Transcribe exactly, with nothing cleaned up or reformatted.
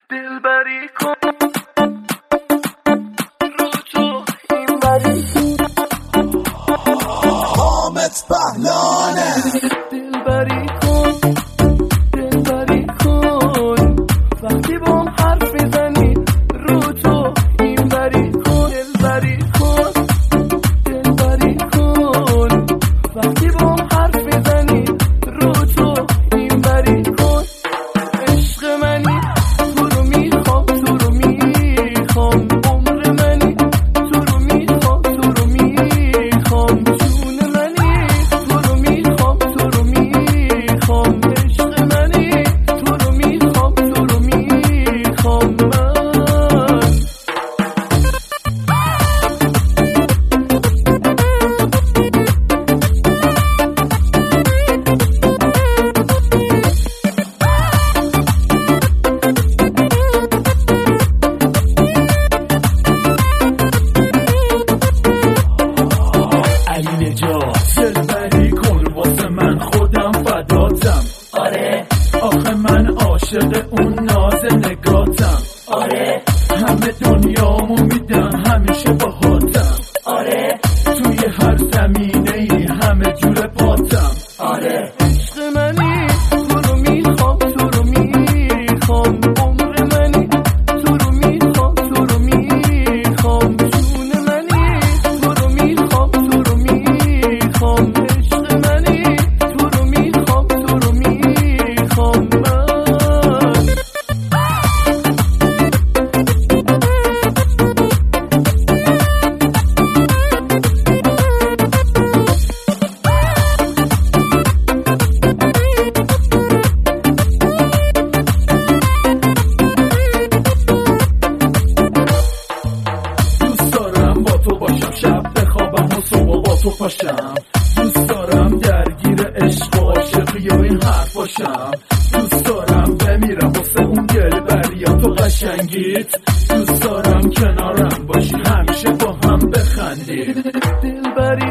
دلبری کن رو تو این بری حامد پهلانه دلبری کن دلبری کن وقتی با هم حرف میزنی رو تو این بری کن دلبری کن دلبری کن وقتی با هم حرف میزنی رو تو این بری کن عشق منی تو رو میخوام تو رو میخوام عمر منی تو رو میخوام تو رو میخوام جون منی تو رو میخوام تو رو میخوام عشق منی تو رو میخوام تو رو میخوام من دلبری کن واسه من خودم فداتم آره آخه من عاشق اون ناز نگاتم آره همه دنیامو میدم همیشه باهاتم آره توی هر زمینه ای همه جور پاتم آره عشق منی تو رو میخوام تو رو میخوام عمر منی تو رو میخوام تو رو میخوام جون منی تو رو میخوام تو رو میخوام عشق منی تو رو میخوام تو رو میخوام من شب بخوابم و صبح با تو پاشم دوست دارم درگیر عشق و عاشقی و این حرف باشم دوست دارم بمیرم واسه اون دلبریات و قشنگیت دوست دارم کنارم باشی همیشه با هم بخندیم دلبری